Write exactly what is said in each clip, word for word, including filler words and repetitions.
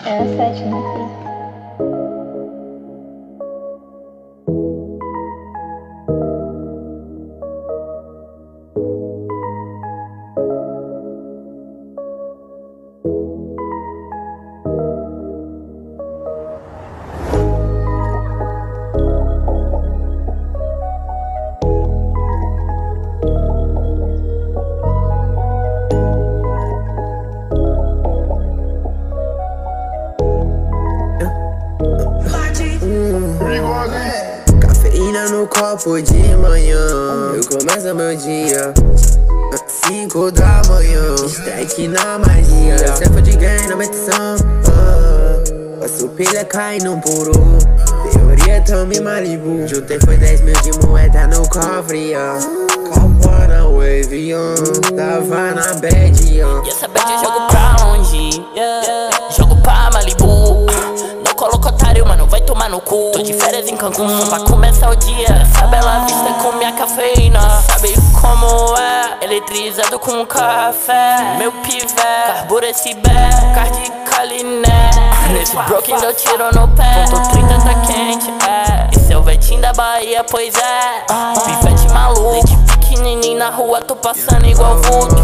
É a sete, né, filho? Cafeína no copo de manhã, eu começo meu dia cinco da manhã, strike na magia, cefa de ganho na metição, ah, passo pilha caindo por um, teoria tome Malibu, juntei foi dez mil de moeda no cofre, ah. Copa na wave, ah. Tava na bad, ah. E essa bad eu jogo pra onde? Yeah. Jogo pra Malibu. Não coloco otário, mano, vai tomar no cu. Tô de férias em Cancún, só pra começar o dia. Essa bela vista com minha cafeína. Sabe como é? Eletrizado com café. Meu pivete, carbura esse bé, cardicaliné. Nesse broken deu tiro no pé. Ponto trinta tá quente, é. Esse é o Vetinho da Bahia, pois é. Pivete maluco, desde pequenininho na rua tô passando igual vulto.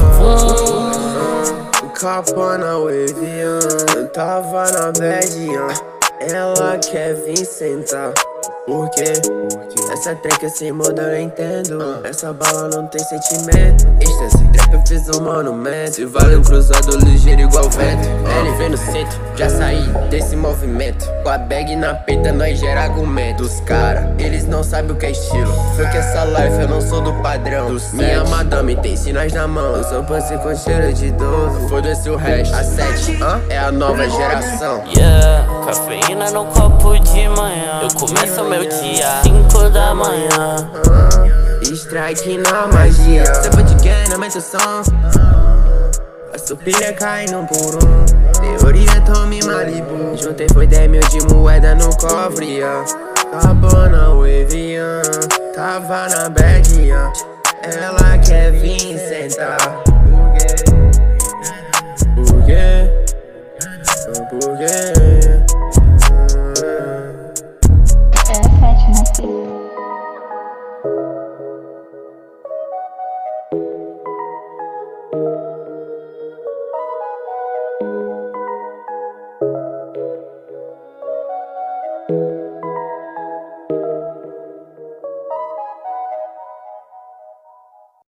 Capa na wave, ah. Eu tava na bad, ah. Ela quer vir sentar. Por quê? Essa track esse modo eu não entendo. Essa bala não tem sentimento. Êxtase, trap eu fiz um monumento. Se vale um cruzado ligeiro igual vento. L V no centro, já saí desse movimento. Com a bag na peita nós gera argumento. Os cara, eles não sabem o que é estilo. Foi que essa life eu não sou do padrão. Minha madame tem sinais na mão. Eu sou passe com cheiro de doce. Foda-se o resto. A sete, é a nova geração. Yeah, cafeína no copo de manhã. Eu começo o meu dia cinco da manhã. Strike na magia, cefa de ganho na metição, passo pilha caindo por um, teoria tome Malibu, juntei foi dez mil de moeda no cofre, ah. Tava na wave, ah. Tava na bad, ah. Ela quer vir sentar.